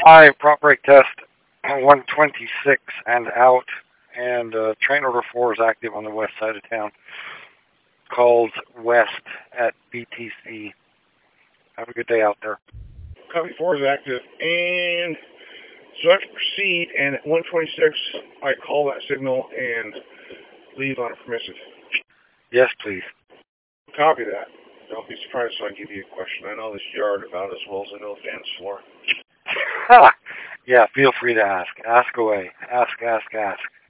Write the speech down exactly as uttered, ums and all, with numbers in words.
Hi, prop brake test one twenty-six and out, and uh, train order four is active on the west side of town. Calls west at B T C. Have a good day out there. Copy four is active, and so I have to proceed, and at one twenty-six, I call that signal and leave on a permissive. Yes, please. Copy that. Don't be surprised if I give you a question. I know this yard about as well as I know the dance floor. Ha! Yeah, feel free to ask. Ask away. Ask, ask, ask.